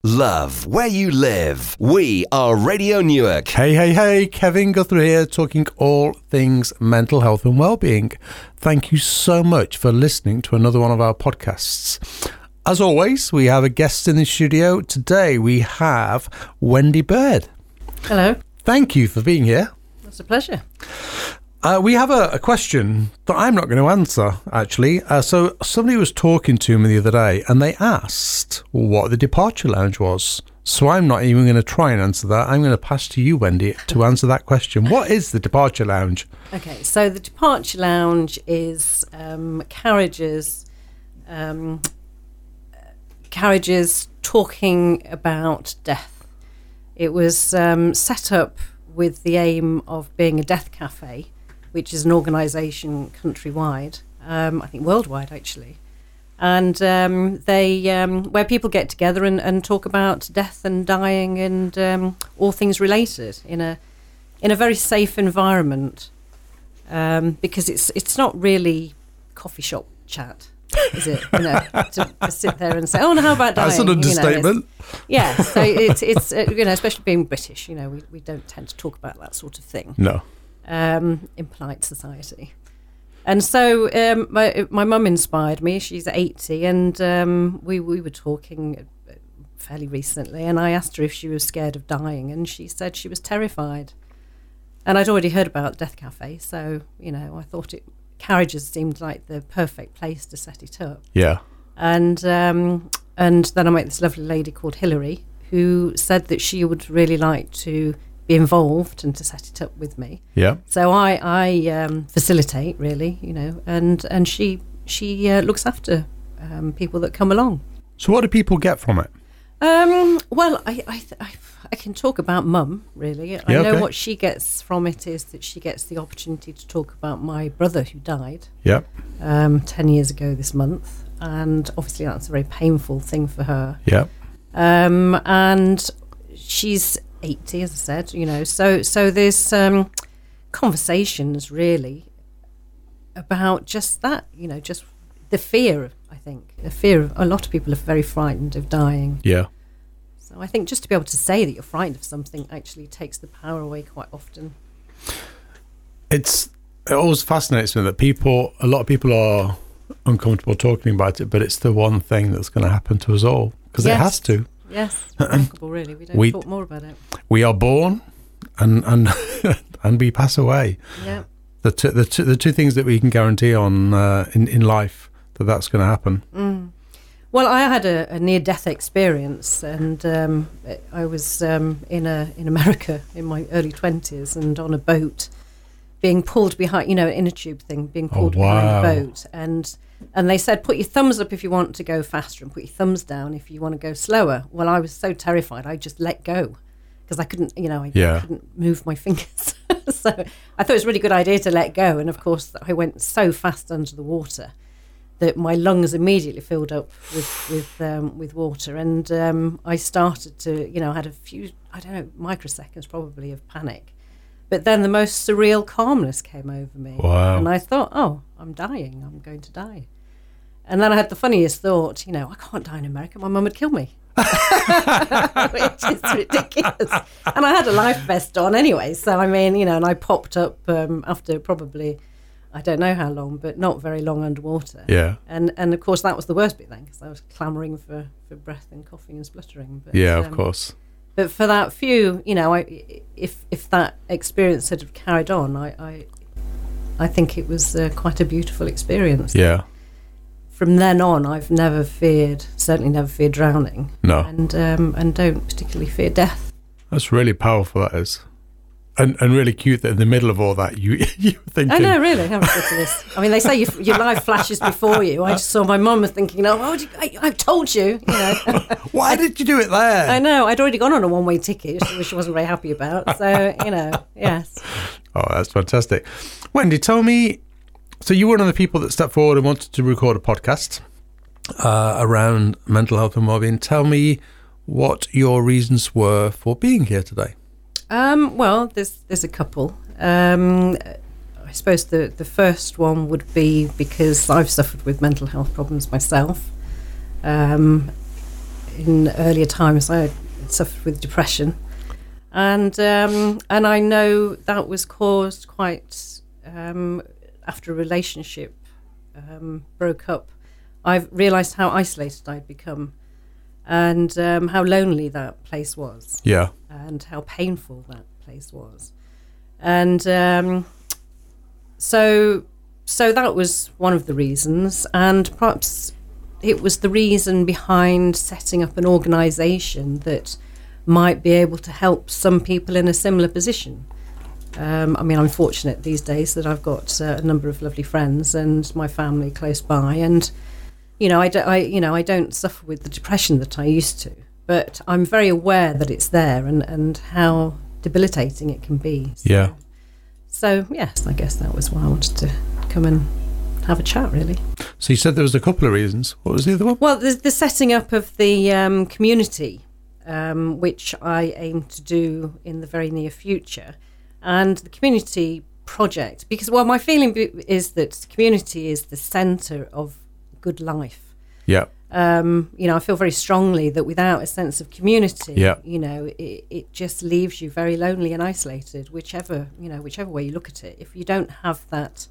Love where you live. We are Radio Newark. Hey, Kevin Guthrie here, talking all things mental health and well-being. Thank you so much for listening to another one of our podcasts. As always, we have a guest in the studio. Today we have Wendy Bird. Hello. Thank you for being here. It's a pleasure. We have a question that I'm not going to answer, actually. So somebody was talking to me the other day and they asked what the departure lounge was. So I'm not even going to try and answer that. I'm going to pass to you, Wendy, to answer that question. What is the departure lounge? Okay, so the departure lounge is carriages talking about death. It was set up with the aim of being a death cafe, which is an organisation countrywide, I think worldwide actually, and they where people get together and talk about death and dying and all things related in a very safe environment, because it's not really coffee shop chat, is it? To sit there and say, "Oh, no, how about dying?" That's an understatement. So it's especially being British, we don't tend to talk about that sort of thing. No. In polite society. And so my mum inspired me. She's 80, and we were talking fairly recently, and I asked her if she was scared of dying, and she said she was terrified. And I'd already heard about Death Cafe, so I thought carriages seemed like the perfect place to set it up. Yeah. And then I met this lovely lady called Hilary, who said that she would really like to be involved and to set it up with me. Yeah. So I facilitate, really, and she looks after people that come along. So what do people get from it? Well, I can talk about Mum, really. I know what she gets from it is that she gets the opportunity to talk about my brother who died 10 years ago this month, and obviously that's a very painful thing for her. Yeah. And she's 80, as I said, so there's conversations really about just that, just the fear, I think. The fear of, a lot of people are very frightened of dying. Yeah. So I think just to be able to say that you're frightened of something actually takes the power away quite often. It always fascinates me that a lot of people are uncomfortable talking about it, but it's the one thing that's going to happen to us all, because it has to. Yes, remarkable, really. We don't talk more about it. We are born, and and we pass away. Yeah. The two things that we can guarantee on in life that's going to happen. Mm. Well, I had a near-death experience, and I was in America in my early 20s, and on a boat, being pulled behind, an inner tube thing, being pulled behind a boat, and they said, put your thumbs up if you want to go faster and put your thumbs down if you want to go slower. Well, I was so terrified, I just let go because I couldn't, I couldn't move my fingers. So I thought it was a really good idea to let go. And of course, I went so fast under the water that my lungs immediately filled up with water. And I started to, I had a few, microseconds probably of panic. But then the most surreal calmness came over me. Wow. And I thought, oh, I'm dying. I'm going to die. And then I had the funniest thought, I can't die in America. My mum would kill me. Which is ridiculous. And I had a life vest on anyway. So, and I popped up after probably, I don't know how long, but not very long underwater. Yeah. And of course, that was the worst bit then, because I was clamouring for breath and coughing and spluttering. But, yeah, of course. But for that few, if that experience had carried on, I think it was quite a beautiful experience. Yeah. From then on, I've certainly never feared drowning. No. And don't particularly fear death. That's really powerful, that is. And really cute that in the middle of all that, you thinking... I know, really, how ridiculous. They say your life flashes before you. I just saw my mum thinking, I've told you, Why did you do it there? I know, I'd already gone on a one-way ticket, which she wasn't very happy about. So, yes. Oh, that's fantastic. Wendy, tell me, so you were one of the people that stepped forward and wanted to record a podcast around mental health and wellbeing. Tell me what your reasons were for being here today. Well, there's a couple. I suppose the first one would be because I've suffered with mental health problems myself. in earlier times I suffered with depression, and I know that was caused quite after a relationship broke up. I've realised how isolated I'd become, and how lonely that place was, Yeah. and how painful that place was, and so that was one of the reasons, and perhaps it was the reason behind setting up an organisation that might be able to help some people in a similar position. I mean, I'm fortunate these days that I've got a number of lovely friends and my family close by, and I don't suffer with the depression that I used to, but I'm very aware that it's there and how debilitating it can be. So yes, I guess that was why I wanted to come and have a chat, really. So you said there was a couple of reasons. What was the other one? Well, the setting up of the community, which I aim to do in the very near future, and the community project, because my feeling is that community is the centre of good life. Yeah. I feel very strongly that without a sense of community, Yeah. it just leaves you very lonely and isolated, whichever way you look at it. If you don't have that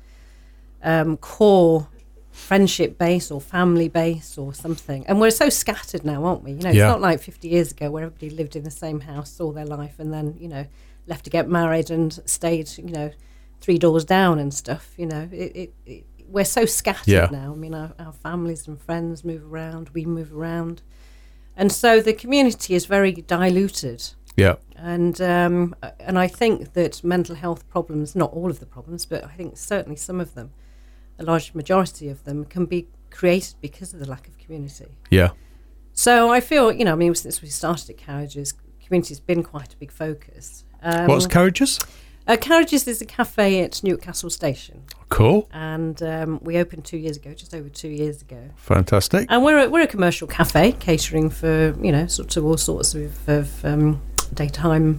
core friendship base or family base or something, and we're so scattered now, aren't we? It's not like 50 years ago where everybody lived in the same house all their life and then left to get married and stayed 3 doors down and stuff. We're so scattered now. I mean, our families and friends move around, we move around, and so the community is very diluted. Yeah. And I think that mental health problems, not all of the problems, but I think certainly some of them, a large majority of them, can be created because of the lack of community. Yeah. So I feel, since we started at Carriages, community's been quite a big focus. What's Carriages? Carriages is a cafe at Newcastle Station. Cool. And we opened 2 years ago, just over 2 years ago. Fantastic. And we're a commercial cafe catering for, sort of all sorts of daytime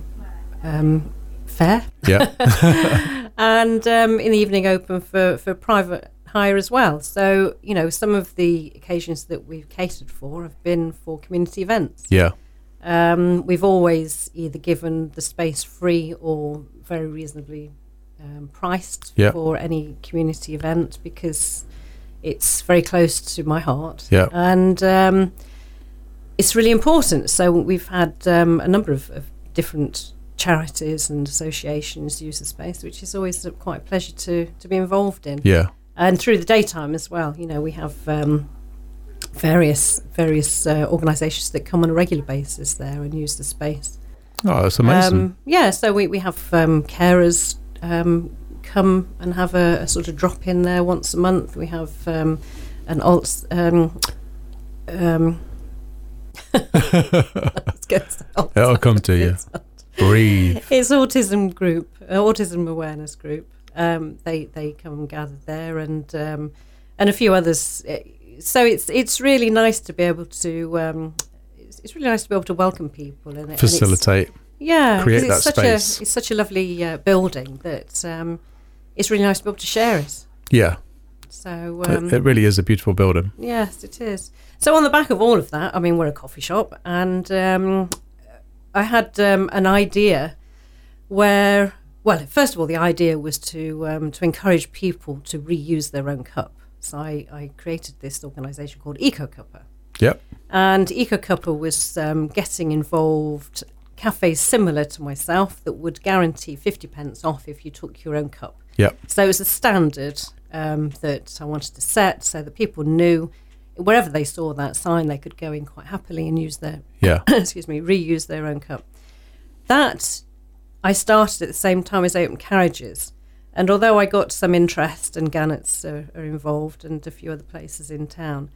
fare. Yeah. And in the evening open for private hire as well. So, some of the occasions that we've catered for have been for community events. Yeah. We've always either given the space free or very reasonably priced for any community event because it's very close to my heart. Yeah. And it's really important. So we've had a number of different charities and associations use the space, which is always quite a pleasure to be involved in. Yeah. And through the daytime as well, we have various organisations that come on a regular basis there and use the space. Oh, that's amazing. So we have carers come and have a sort of drop in there once a month. We have an It'll come to you. Breathe. It's autism awareness group. They come and gather there, and a few others. So it's really nice to be able to welcome people and facilitate. Create that space. It's such a lovely building that it's really nice to be able to share it. Yeah. So it really is a beautiful building. Yes, it is. So on the back of all of that, I mean, we're a coffee shop, and I had an idea where, well, first of all, the idea was to encourage people to reuse their own cup. So I created this organisation called EcoCupper. Yep. And EcoCupper was getting involved cafes similar to myself that would guarantee 50p off if you took your own cup. Yep. So it was a standard that I wanted to set so that people knew wherever they saw that sign, they could go in quite happily and use their reuse their own cup. That I started at the same time as Open Carriages. And although I got some interest, and Gannett's are involved and a few other places in town,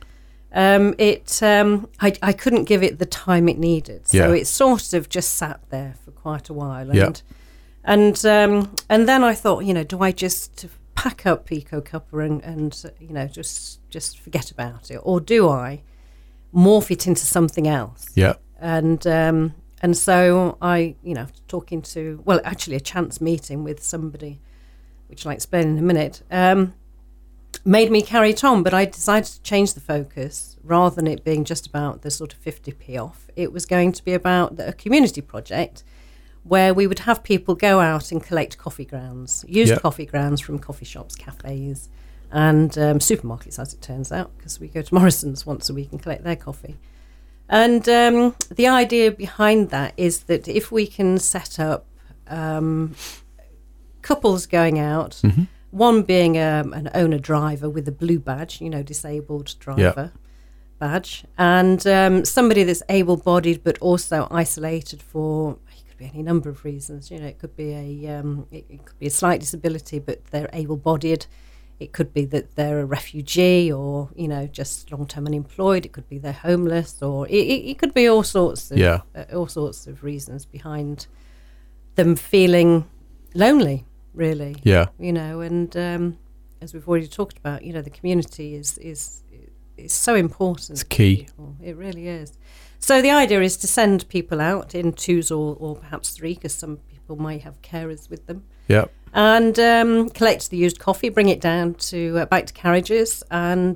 I couldn't give it the time it needed. So it sort of just sat there for quite a while. And then I thought, do I just pack up EcoCupper and just forget about it, or do I morph it into something else? Yeah. And so I, talking to, well, actually a chance meeting with somebody, which I'll explain in a minute. made me carry it on. But I decided to change the focus. Rather than it being just about the sort of 50p off, it was going to be about a community project where we would have people go out and collect coffee grounds, used coffee grounds from coffee shops, cafes, and supermarkets, as it turns out, because we go to Morrison's once a week and collect their coffee. And the idea behind that is that if we can set up couples going out, one being an owner-driver with a blue badge, disabled driver badge, and somebody that's able-bodied but also isolated for, it could be any number of reasons. It could be it could be a slight disability, but they're able-bodied. It could be that they're a refugee, or just long-term unemployed. It could be they're homeless, or it could be all sorts of reasons behind them feeling lonely. Really, and as we've already talked about, the community is so important. It's key. It really is. So the idea is to send people out in twos or perhaps three, because some people might have carers with them. Yeah. And collect the used coffee, bring it down to back to carriages, and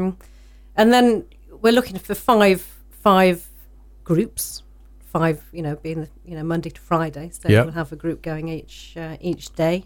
then we're looking for five groups. 5, being Monday to Friday, so we'll have a group going each day.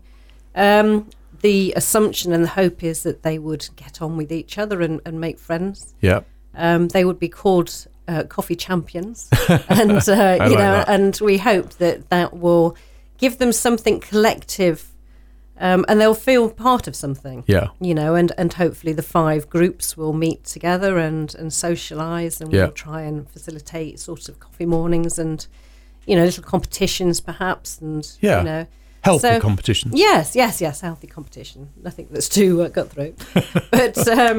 The assumption and the hope is that they would get on with each other and make friends. Yeah. They would be called coffee champions, and and we hope that will give them something collective, and they'll feel part of something. Yeah. And hopefully the 5 groups will meet together and socialise, and we'll try and facilitate sort of coffee mornings and little competitions perhaps, and healthy competitions. Yes, healthy competition. Nothing that's too cutthroat. But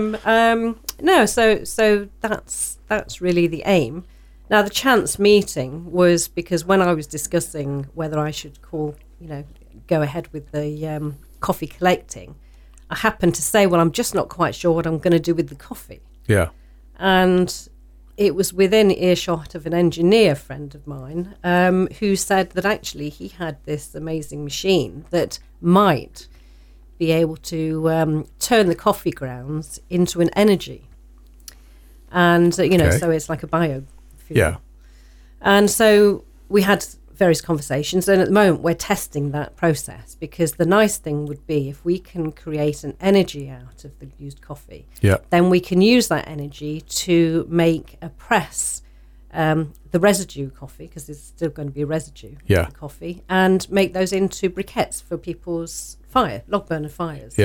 no, so that's really the aim. Now, the chance meeting was because when I was discussing whether I should go ahead with the coffee collecting, I happened to say, well, I'm just not quite sure what I'm going to do with the coffee. Yeah. And it was within earshot of an engineer friend of mine who said that actually he had this amazing machine that might be able to turn the coffee grounds into an energy. And, so it's like a biofuel. Yeah. And so we had various conversations, and at the moment we're testing that process, because the nice thing would be if we can create an energy out of the used coffee, then we can use that energy to make a press, the residue coffee, because there's still going to be a residue of the coffee, and make those into briquettes for people's log burner fires.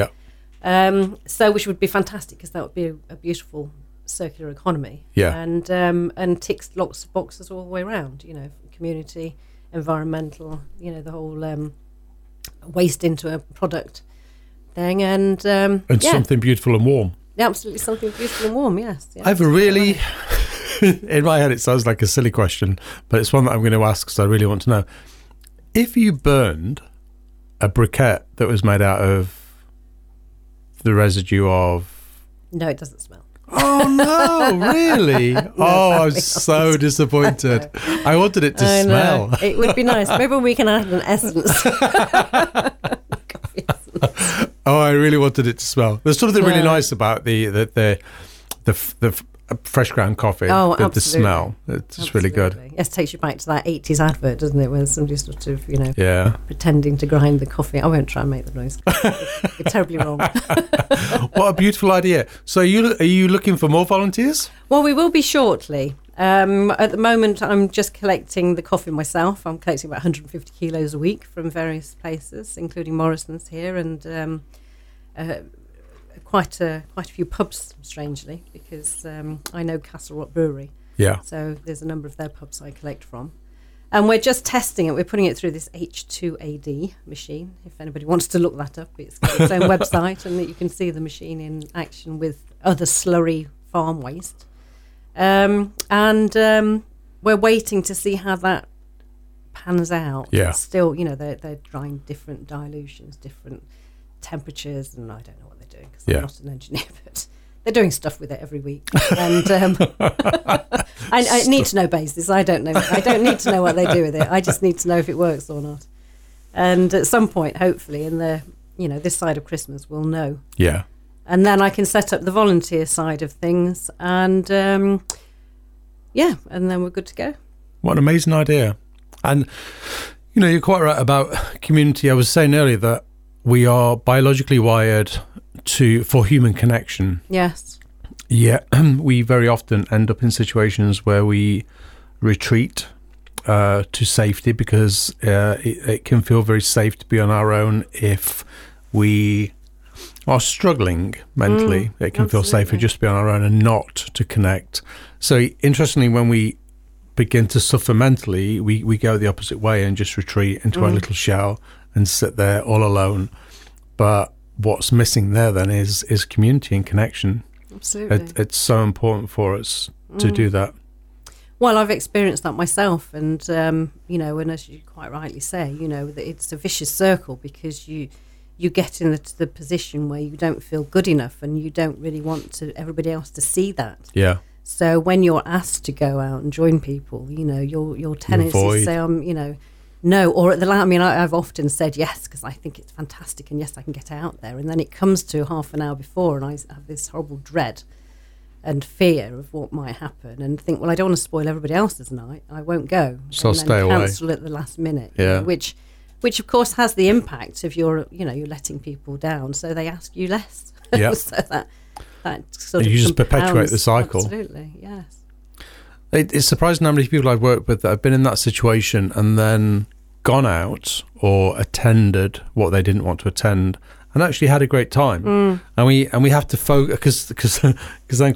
So which would be fantastic, because that would be a beautiful circular economy, and ticks lots of boxes all the way around, community, environmental, the whole waste into a product thing, and something beautiful and warm. Absolutely, something beautiful and warm. Yes. I have a really in my head it sounds like a silly question, but it's one that I'm going to ask because I really want to know. If you burned a briquette that was made out of the residue of... No, it doesn't smell. Oh, no, really? I was so disappointed. I wanted it to smell. It would be nice. Maybe we can add an essence. I really wanted it to smell. There's something really nice about the fresh ground coffee. Oh, the absolutely. smell. It's really good. Yes, it takes you back to that 80s advert, doesn't it, where somebody sort of, pretending to grind the coffee. I won't try and make the noise. You're terribly wrong. What a beautiful idea. So are you looking for more volunteers? Well, we will be shortly. At the moment, I'm just collecting the coffee myself. I'm collecting about 150 kilos a week from various places, including Morrison's here, and quite a few pubs, strangely, because I know Castle Rock Brewery. Yeah. So there's a number of their pubs I collect from. And we're just testing it. We're putting it through this H2AD machine. If anybody wants to look that up, it's got its own website, and you can see the machine in action with other slurry farm waste. And we're waiting to see how that pans out. Yeah. Still, they're trying different dilutions, different temperatures, and I don't know what they're doing because I'm not an engineer, but they're doing stuff with it every week. And I need to know basis. I don't know. I don't need to know what they do with it. I just need to know if it works or not. And at some point, hopefully, in the this side of Christmas, we'll know. Yeah. And then I can set up the volunteer side of things, and and then we're good to go. What an amazing idea. And, you're quite right about community. I was saying earlier that we are biologically wired for human connection. Yes. Yeah, we very often end up in situations where we retreat to safety because it can feel very safe to be on our own if we are struggling mentally. It can feel safer just to be on our own and not to connect. So interestingly, when we begin to suffer mentally, we go the opposite way and just retreat into our little shell and sit there all alone. But what's missing there then is community and connection. Absolutely. It's so important for us to do that. Well, I've experienced that myself, and and as you quite rightly say, that it's a vicious circle because you get in the position where you don't feel good enough, and you don't really want everybody else to see that. Yeah. So when you're asked to go out and join people, your tendency to say, no, or at the last, I've often said yes because I think it's fantastic, and yes, I can get out there, and then it comes to half an hour before, and I have this horrible dread and fear of what might happen, and think, well, I don't want to spoil everybody else's night. I won't go. So I'll stay away. Cancel at the last minute. Yeah. Which of course has the impact of you're letting people down, so they ask you less. Yeah. So that sort of you just perpetuate compounds. the cycle. Absolutely, yes. It's surprising how many people I've worked with that have been in that situation and then gone out or attended what they didn't want to attend and actually had a great time. And we have to focus because then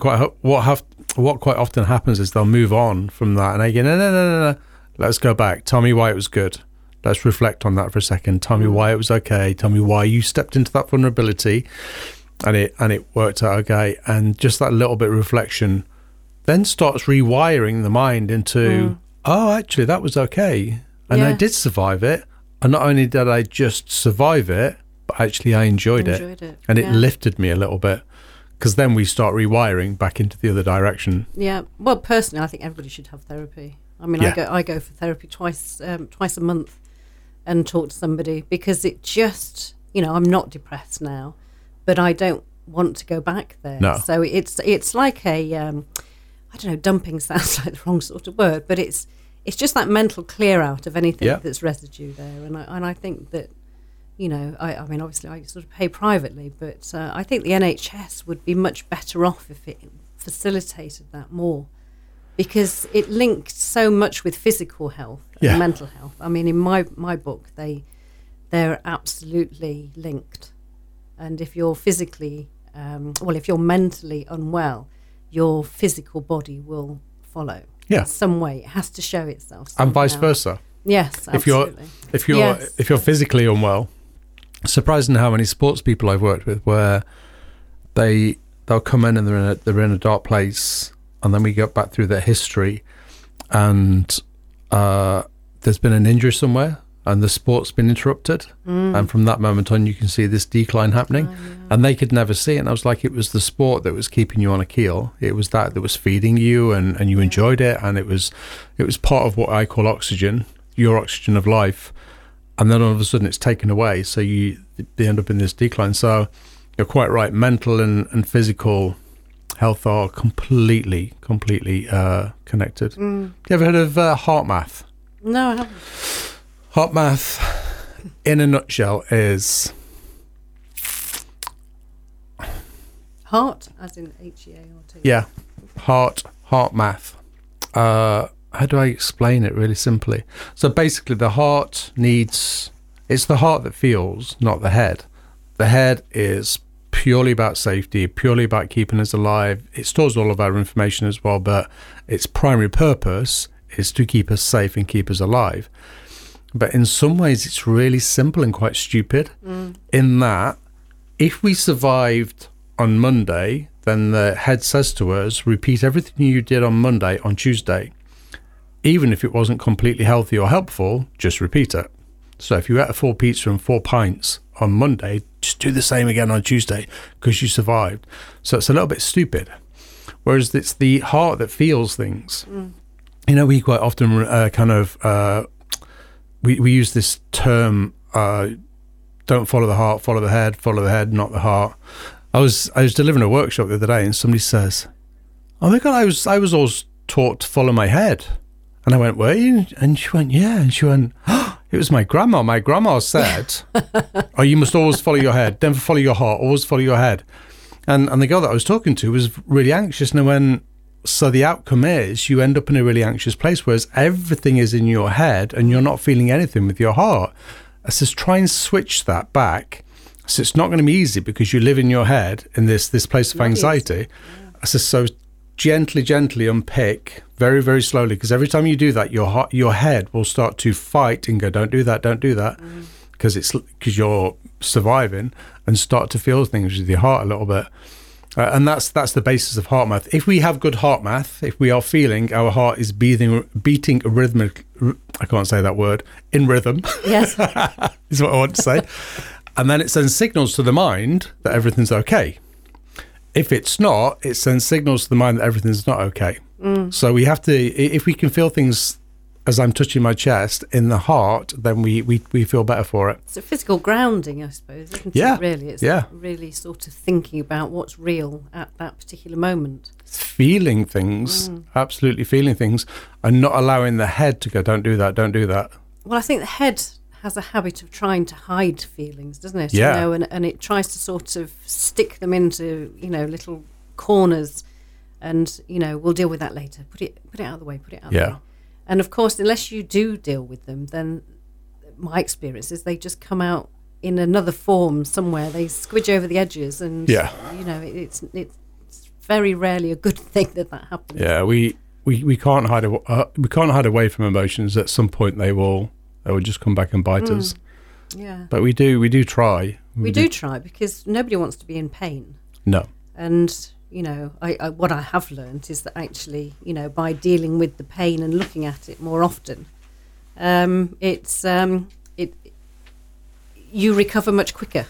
what quite often happens is they'll move on from that and they go, no, let's go back. Tell me why it was good. Let's reflect on that for a second. Tell me why it was okay. Tell me why you stepped into that vulnerability and it worked out okay. And just that little bit of reflection then starts rewiring the mind into, oh, actually, that was okay. And I did survive it. And not only did I just survive it, but actually I enjoyed it. And it lifted me a little bit. Because then we start rewiring back into the other direction. Yeah. Well, personally, I think everybody should have therapy. I go for therapy twice a month and talk to somebody because it just, I'm not depressed now, but I don't want to go back there. No. So it's like a I don't know, dumping sounds like the wrong sort of word, but it's just that mental clear out of anything that's residue there. And I think that, obviously I sort of pay privately, but I think the NHS would be much better off if it facilitated that more, because it linked so much with physical health and mental health. In my book, they're absolutely linked. And if you're physically, if you're mentally unwell, your physical body will follow. Yeah. In some way. It has to show itself somehow. And vice versa. Yes, absolutely. If you're physically unwell, surprising how many sports people I've worked with where they'll come in and they're in a dark place, and then we go back through their history, and there's been an injury somewhere, and the sport's been interrupted, and from that moment on you can see this decline happening, and they could never see it. And I was like, it was the sport that was keeping you on a keel. It was that was feeding you, and you enjoyed it, and it was part of what I call oxygen, your oxygen of life, and then all of a sudden it's taken away, so they end up in this decline. So you're quite right, mental and physical health are completely connected. You ever heard of heart math? No, I haven't. Heart math, in a nutshell, is heart, as in HEART. Yeah, heart math. How do I explain it really simply? So basically, the heart it's the heart that feels, not the head. The head is purely about safety, purely about keeping us alive. It stores all of our information as well, but its primary purpose is to keep us safe and keep us alive. But in some ways, it's really simple and quite stupid in that if we survived on Monday, then the head says to us, repeat everything you did on Monday on Tuesday. Even if it wasn't completely healthy or helpful, just repeat it. So if you ate a full pizza and 4 pints on Monday, just do the same again on Tuesday because you survived. So it's a little bit stupid. Whereas it's the heart that feels things. We quite often we use this term, don't follow the heart, follow the head, not the heart. I was delivering a workshop the other day, and somebody says, "Oh my God, I was always taught to follow my head." And I went, "Were you?" And she went, "Yeah." And she went, "Oh, it was my grandma. My grandma said, oh, you must always follow your head. Never follow your heart. Always follow your head." And the girl that I was talking to was really anxious. And I went, so the outcome is you end up in a really anxious place, whereas everything is in your head and you're not feeling anything with your heart. I says, try and switch that back. So it's not going to be easy because you live in your head in this place of anxiety. I says, so gently unpick very, very slowly, because every time you do that, your head will start to fight and go, don't do that, because you're surviving, and start to feel things with your heart a little bit. And that's the basis of heart math. If we have good heart math, if we are feeling our heart is beating a rhythmic, I can't say that word, in rhythm. Yes. is what I want to say. And then it sends signals to the mind that everything's okay. If it's not, it sends signals to the mind that everything's not okay. So we have to, if we can feel things as I'm touching my chest in the heart, then we feel better for it. It's a physical grounding, I suppose, isn't it, really? It's really sort of thinking about what's real at that particular moment. It's feeling things, absolutely feeling things, and not allowing the head to go, don't do that, don't do that. Well, I think the head has a habit of trying to hide feelings, doesn't it? Yeah. You know, and it tries to sort of stick them into, little corners, and, we'll deal with that later. Put it out of the way, put it out of the way. And of course, unless you do deal with them, then my experience is they just come out in another form somewhere. They squidge over the edges, and it's very rarely a good thing that happens. Yeah, we can't hide away from emotions. At some point, they will just come back and bite us. Yeah, but we do try. We do try, because nobody wants to be in pain. No, and. What I have learned is that actually, by dealing with the pain and looking at it more often, you recover much quicker.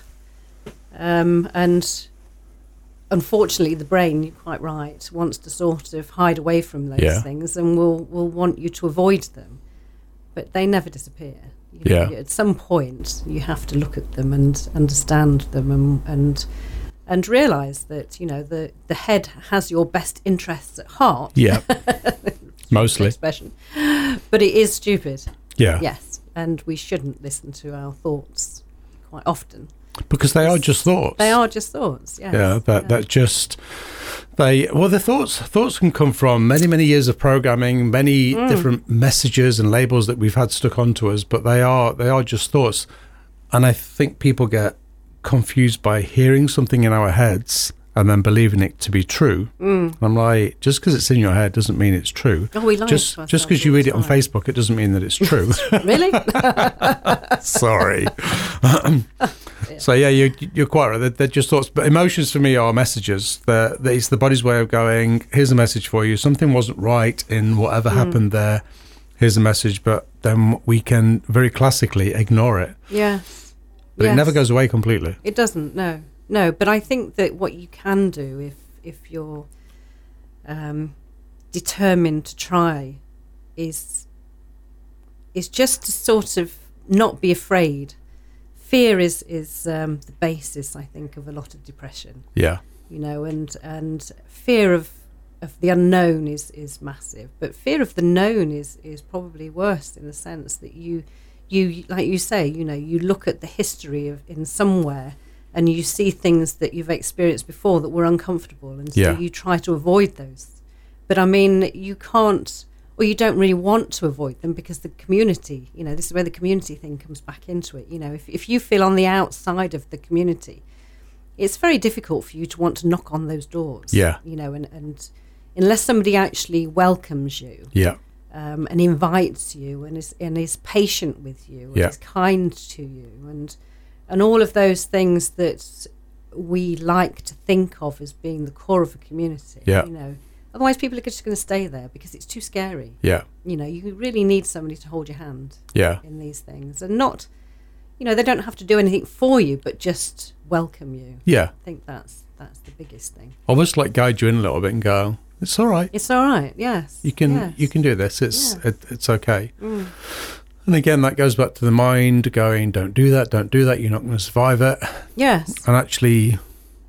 And unfortunately, the brain, you're quite right, wants to sort of hide away from those things, and will want you to avoid them. But they never disappear. At some point, you have to look at them and understand them and realise that, the head has your best interests at heart. Yeah, mostly. Expression. But it is stupid. Yeah. Yes, and we shouldn't listen to our thoughts quite often. Because they are just thoughts. They are just thoughts, yes. Yeah, the thoughts can come from many, many years of programming, many different messages and labels that we've had stuck onto us, but they are just thoughts. And I think people get confused by hearing something in our heads and then believing it to be true. And I'm like, just because it's in your head doesn't mean it's true. Oh, we lie just because you read it on Facebook, it doesn't mean that it's true. Really? Sorry. So yeah, you're quite right. They're just thoughts, but emotions for me are messages. It's the body's way of going, here's a message for you. Something wasn't right in whatever happened there. Here's a message, but then we can very classically ignore it. Yeah. But it never goes away completely. It doesn't, no. But I think that what you can do if you're determined to try is just to sort of not be afraid. Fear is the basis, I think, of a lot of depression. Yeah. And fear of the unknown is massive, but fear of the known is probably worse, in the sense that you like you say, you look at the history in somewhere and you see things that you've experienced before that were uncomfortable, and so you try to avoid those. But I mean, you can't, or you don't really want to avoid them, because the community, this is where the community thing comes back into it. If you feel on the outside of the community, it's very difficult for you to want to knock on those doors. Yeah. And unless somebody actually welcomes you. Yeah. And invites you and is patient with you and is kind to you and all of those things that we like to think of as being the core of a community. Yeah. Otherwise people are just going to stay there because it's too scary. Yeah. You really need somebody to hold your hand. Yeah. In these things, and not, they don't have to do anything for you, but just welcome you. Yeah. I think that's the biggest thing. Almost like guide you in a little bit and go, it's all right. It's all right. Yes. You can do this. It's okay. And again, that goes back to the mind going, don't do that. You're not going to survive it. Yes. And actually,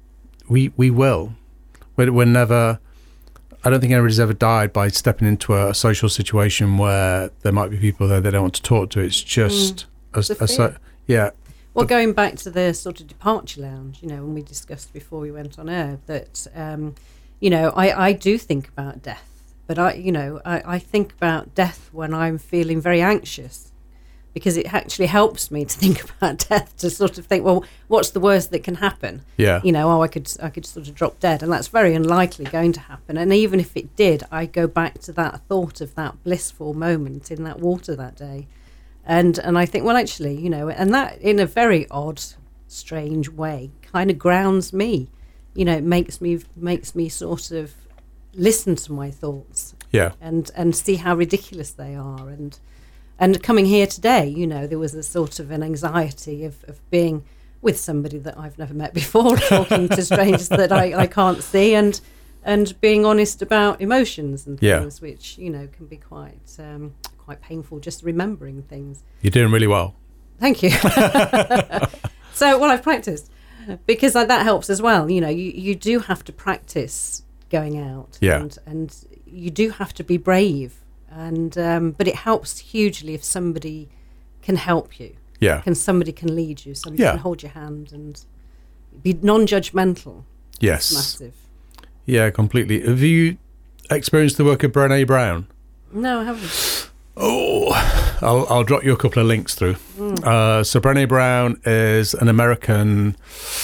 we will. We're never. I don't think anybody's ever died by stepping into a social situation where there might be people there they don't want to talk to. It's just yeah. Well, going back to the sort of departure lounge, when we discussed before we went on air that, I do think about death, but I think about death when I'm feeling very anxious, because it actually helps me to think about death, to sort of think, well, what's the worst that can happen? Yeah. I could sort of drop dead, and that's very unlikely going to happen. And even if it did, I go back to that thought of that blissful moment in that water that day. And I think, well, actually, and that in a very odd, strange way kind of grounds me. It makes me sort of listen to my thoughts. Yeah. And see how ridiculous they are. And coming here today, there was a sort of an anxiety of being with somebody that I've never met before, talking to strangers that I can't see, and being honest about emotions and things, which, can be quite painful, just remembering things. You're doing really well. Thank you. So, I've practiced, because that helps as well. You do have to practice going out, and you do have to be brave, and but it helps hugely if somebody can help you. Yeah. Somebody can lead you, somebody can hold your hand and be non-judgmental. Yes. It's massive. So completely. Have you experienced the work of Brené Brown? No, I haven't. Oh, I'll drop you a couple of links through. So Brené Brown is an American.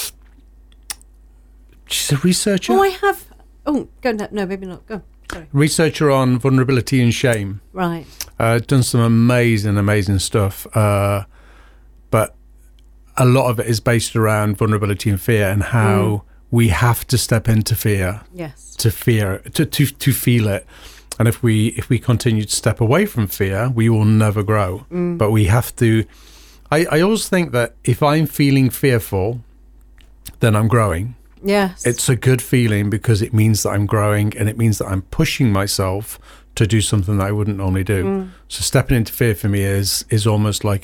She's a researcher. Oh, I have. Oh, go no, maybe not. Go. Sorry. Researcher on vulnerability and shame. Right. Done some amazing stuff. But a lot of it is based around vulnerability and fear, and how we have to step into fear. Yes. To feel it. And if we continue to step away from fear, we will never grow. But we have to. I always think that if I'm feeling fearful, then I'm growing. Yes. It's a good feeling, because it means that I'm growing, and it means that I'm pushing myself to do something that I wouldn't normally do. So stepping into fear for me is almost like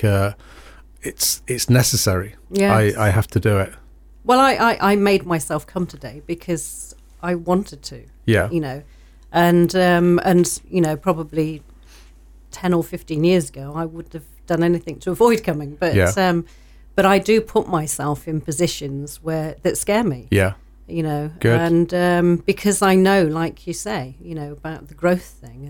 it's necessary. Yes. I have to do it. Well, I made myself come today because I wanted to. Yeah. And probably 10 or 15 years ago, I would have done anything to avoid coming. But I do put myself in positions that scare me. Yeah. Good. And because I know, like you say, about the growth thing.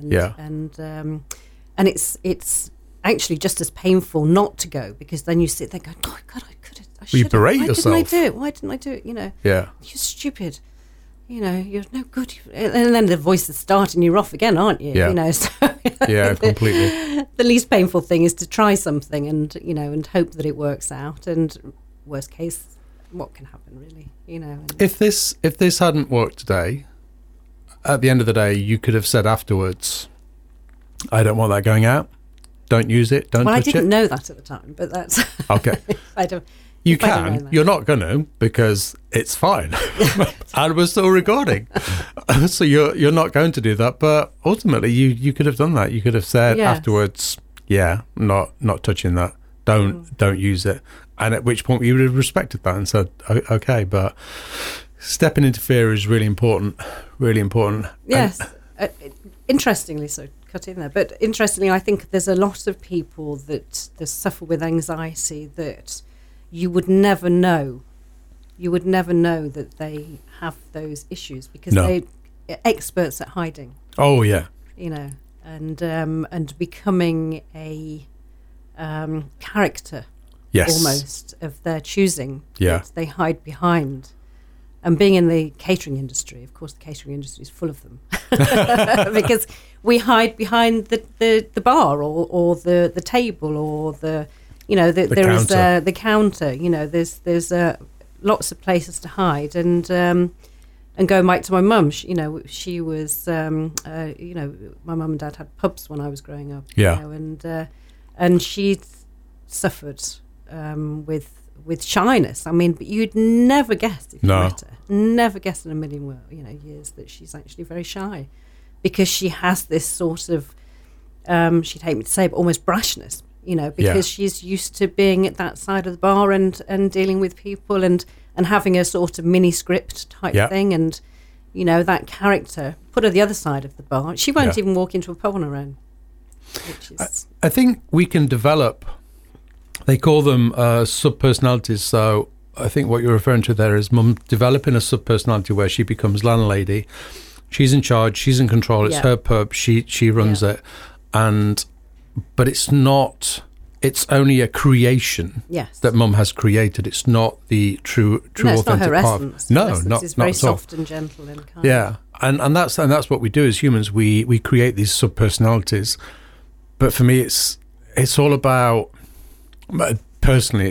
And it's actually just as painful not to go, because then you sit there going, oh, God, I could have. You berate yourself. Why didn't I do it? Yeah. You're stupid. You're no good. And then the voices start and you're off again, aren't you? Yeah. So completely. The least painful thing is to try something and, and hope that it works out. And worst case, what can happen, really? If this hadn't worked today, at the end of the day, you could have said afterwards, I don't want that going out. Don't use it. Don't touch it. Well, I didn't know that at the time, but that's... Okay. You can. You're not going to, because it's fine. And we're still recording. So you're not going to do that. But ultimately, you could have done that. You could have said afterwards, not touching that. Don't use it. And at which point we would have respected that and said, okay. But stepping into fear is really important. Really important. Yes. Interestingly, so cut in there. But interestingly, I think there's a lot of people that suffer with anxiety that you would never know. You would never know that they have those issues, because they're experts at hiding. Oh yeah. And becoming a character, almost, of their choosing. Yeah. That they hide behind. And being in the catering industry, of course, the catering industry is full of them, because we hide behind the bar or the table or the counter. There's lots of places to hide. And going back to my mum, she was, my mum and dad had pubs when I was growing up. Yeah. And she suffered with shyness. I mean, but you'd never guess if you met her. Never guess in a million years that she's actually very shy, because she has this sort of, she'd hate me to say, but almost brashness. Because she's used to being at that side of the bar and dealing with people and and having a sort of mini script type Yeah. thing, and that character put her the other side of the bar. She won't Yeah. even walk into a pub on her own, which is I think we can develop, they call them sub-personalities. So I think what you're referring to there is mum developing a sub-personality where she becomes landlady. She's in charge, she's in control, it's Yeah. her pub, she runs Yeah. it. But it's not, it's only a creation yes. that mum has created. It's not the true no, it's authentic not her part. essence. No, Her essence not is very at all. soft and gentle and kind. Yeah, and that's what we do as humans. We create these sub personalities, but for me, it's all about, personally,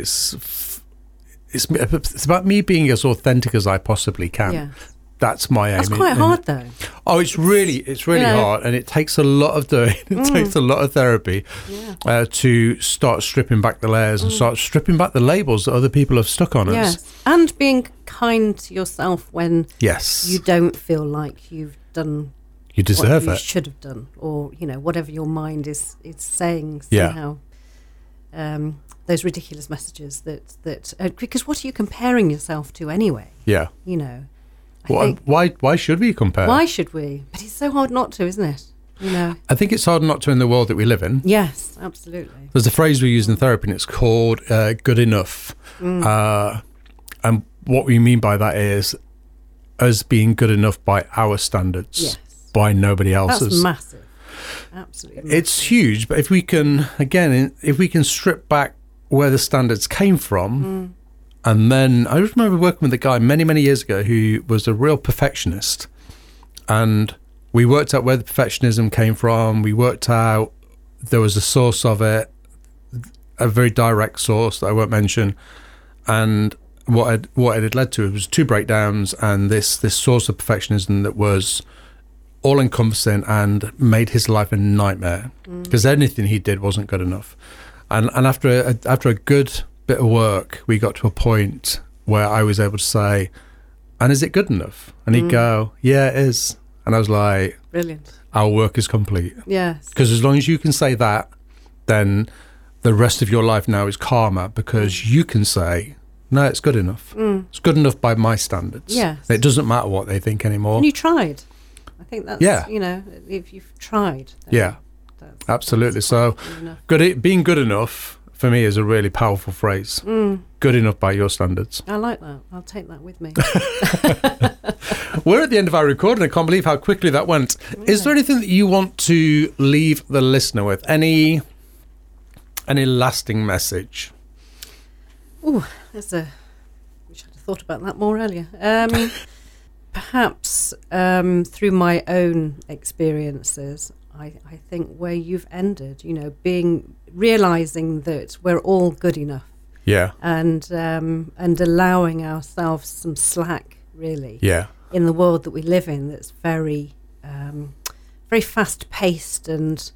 it's about me being as authentic as I possibly can. Yeah. That's my aim. That's quite hard though. Oh, it's really hard, and it takes a lot of doing. It takes a lot of therapy to start stripping back the layers and start stripping back the labels that other people have stuck on us. Yes, and being kind to yourself when Yes, you don't feel like you've done you deserve what you it. should have done, or whatever your mind is saying Yeah. somehow. Those ridiculous messages that because what are you comparing yourself to anyway? Yeah. I think, Why should we compare? why should we? But it's so hard not to, isn't it? I think it's hard not to in the world that we live in. Yes, absolutely. There's a phrase we use in therapy, and it's called good enough. And what we mean by that is us being good enough by our standards, Yes. by nobody else's. That's massive. Absolutely massive. It's huge, but if we can strip back where the standards came from, and then I just remember working with a guy many, many years ago who was a real perfectionist, and we worked out where the perfectionism came from. We worked out there was a source of it, a very direct source that I won't mention, and what it had led to was 2 breakdowns and this source of perfectionism that was all encompassing and made his life a nightmare because anything he did wasn't good enough. And after a good bit of work, we got to a point where I was able to say, "And is it good enough?" And he'd go, "Yeah, it is." And I was like, Brilliant. "Our work is complete." Yes. Because as long as you can say that, then the rest of your life now is calmer because you can say, "No, it's good enough. It's good enough by my standards." Yes. It doesn't matter what they think anymore. And you tried. I think that's, Yeah. if you've tried. then Yeah. that's Absolutely. So good enough. being good enough for me is a really powerful phrase. Good enough by your standards. I like that. I'll take that with me. We're at the end of our recording. I can't believe how quickly that went. Is there anything that you want to leave the listener with? Any lasting message? Oh, wish I'd have thought about that more earlier. Perhaps through my own experiences, I think where you've ended, realising that we're all good enough, Yeah. and allowing ourselves some slack, really, Yeah. in the world that we live in, that's very, very fast paced and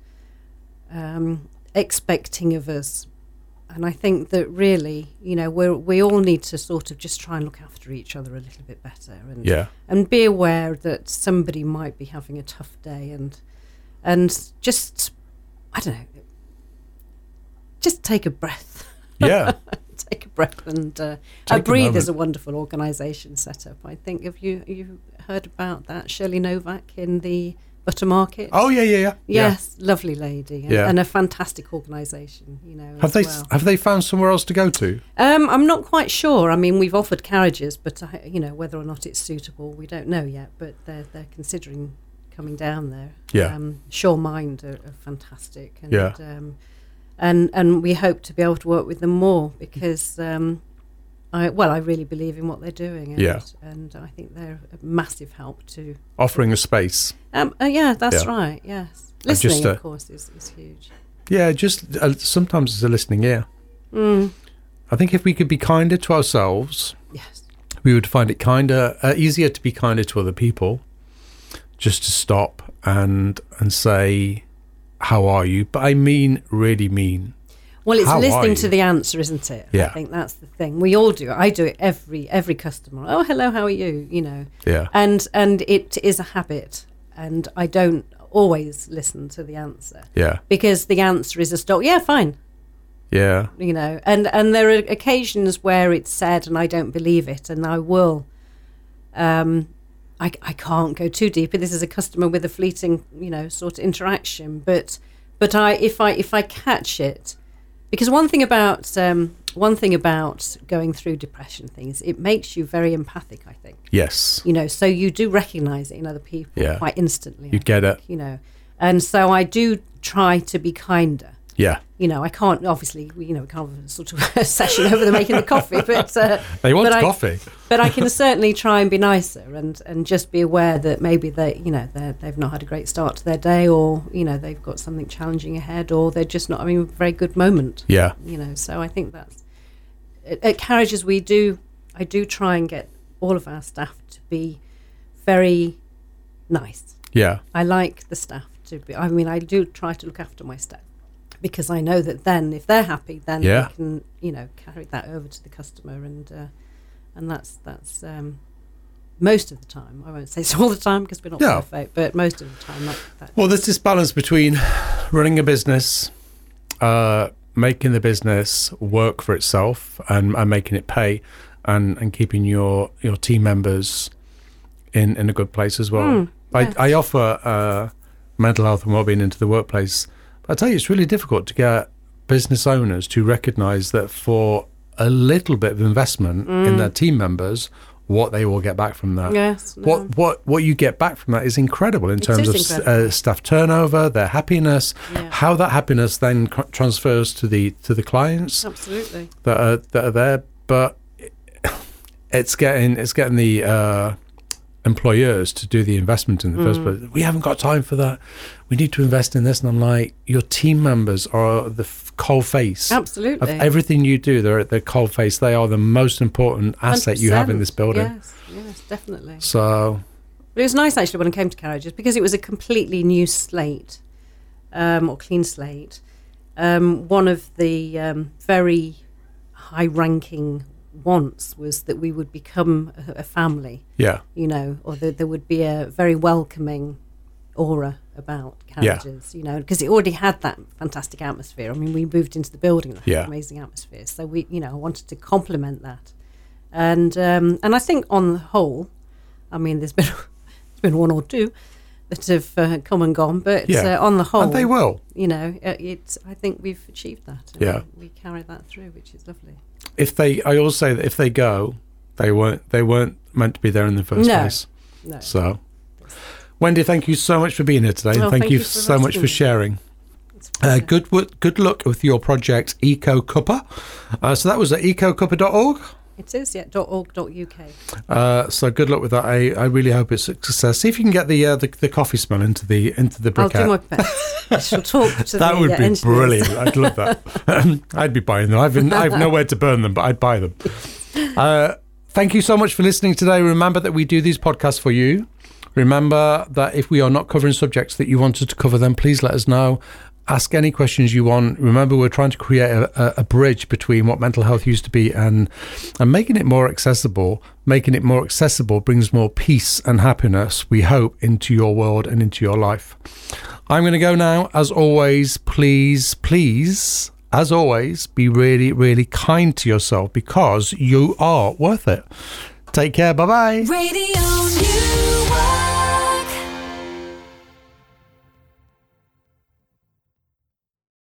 expecting of us. And I think that really, we all need to sort of just try and look after each other a little bit better, and be aware that somebody might be having a tough day, and just, I don't know, just take a breath. Yeah. Take a breath and Take a Breathe moment. is a wonderful organisation set up. I think, have you heard about that? Shirley Novak in the Butter Market. Oh yeah. Yes, lovely lady, and a fantastic organisation. Have they found somewhere else to go to? I'm not quite sure. I mean, we've offered carriages, but whether or not it's suitable, we don't know yet. But they're considering coming down there. Yeah. Shore Mind are fantastic, and Yeah. and we hope to be able to work with them more because I really believe in what they're doing, and I think they're a massive help to Offering a space. yeah, that's Yeah. right. Yes, And just listening, of course, is huge. Yeah, just sometimes it's a listening ear. I think if we could be kinder to ourselves, Yes. we would find it easier to be kinder to other people. Just to stop and say, "How are you?" But I really mean. Well, it's How are listening you? to the answer, isn't it? Yeah. I think that's the thing. We all do it. I do it every customer. "Oh, hello, how are you?" Yeah. And it is a habit, and I don't always listen to the answer Yeah. because the answer is a stop. Yeah, fine. Yeah. You know, and there are occasions where it's said and I don't believe it, and I will. I can't go too deep. This is a customer with a fleeting, you know, sort of interaction. But if I catch it, because one thing about going through depression things, it makes you very empathic, I think. Yes. You know, so you do recognise it in other people quite instantly. You get it. You know, and so I do try to be kinder. Yeah. You know, I can't, obviously, you know, we can't have a sort of a session over the making the coffee, but... they want coffee. But I can certainly try and be nicer and just be aware that maybe they've not had a great start to their day, or, you know, they've got something challenging ahead, or they're just not having a very good moment. Yeah. You know, so I think that's... At Carriages, I do try and get all of our staff to be very nice. Yeah. I like the staff to be... I mean, I do try to look after my staff, because I know that then if they're happy, then they can, you know, carry that over to the customer, and that's most of the time. I won't say it's all the time because we're not perfect, but most of the time. That well, there's this balance between running a business, making the business work for itself and making it pay, and keeping your team members in a good place as well. Yes. I offer mental health and wellbeing into the workplace. I tell you, it's really difficult to get business owners to recognise that for a little bit of investment in their team members, what they will get back from that. Yes. No. What you get back from that is incredible in terms of staff turnover, their happiness, how that happiness then transfers to the clients. Absolutely. that are there. But it's getting the employers to do the investment in the first place. We haven't got time for that. We need to invest in this. And I'm like, your team members are the cold face. Absolutely. Of everything you do. They're at the cold face. They are the most important asset 100%. you have in this building. Yes, definitely. So, but it was nice actually when I came to Carriages, because it was a completely new slate, or clean slate. One of the very high-ranking wants was that we would become a family. Yeah. You know, or that there would be a very welcoming aura about Carriages, you know, because it already had that fantastic atmosphere. I mean, we moved into the building that had an amazing atmosphere. So we, you know, I wanted to complement that. And I think on the whole, I mean, there's been one or two that have come and gone, but on the whole, and they will. You know, I think we've achieved that. And we carry that through, which is lovely. I always say that if they go, they weren't meant to be there in the first place. No. So, Wendy, thank you so much for being here today, and thank you so much for sharing. Good luck with your project, Eco Cuppa. So that was at ecocuppa.org. It is, .org.uk. So good luck with that. I really hope it's a success. See if you can get the coffee smell into the briquette. I'll do my best. I shall talk to that would be engineers. brilliant. I'd love that. I'd be buying them. I've nowhere to burn them, but I'd buy them. Thank you so much for listening today. Remember that we do these podcasts for you. Remember that if we are not covering subjects that you wanted to cover, then please let us know. Ask any questions you want. Remember, we're trying to create a bridge between what mental health used to be and making it more accessible. Making it more accessible brings more peace and happiness, we hope, into your world and into your life. I'm going to go now. As always, please, as always, be really, really kind to yourself, because you are worth it. Take care. Bye-bye. Radio News.